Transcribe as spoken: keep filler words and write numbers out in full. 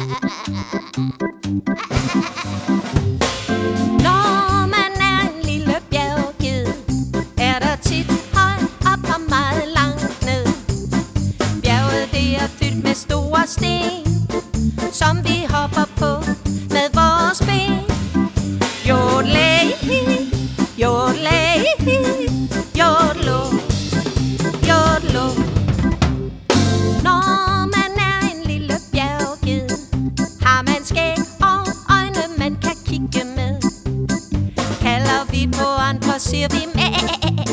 Når man er en lille bjergged, er der tit højt op og meget langt ned. Bjerget det er fyldt med store sten, som vi hopper på med vores ben. Jodlæ, jodlæ, jodlo, jodlo. Når man er en lille bjergged, har man skæg og øjne, man kan kigge med. Kalder vi på andre, siger vi mæ.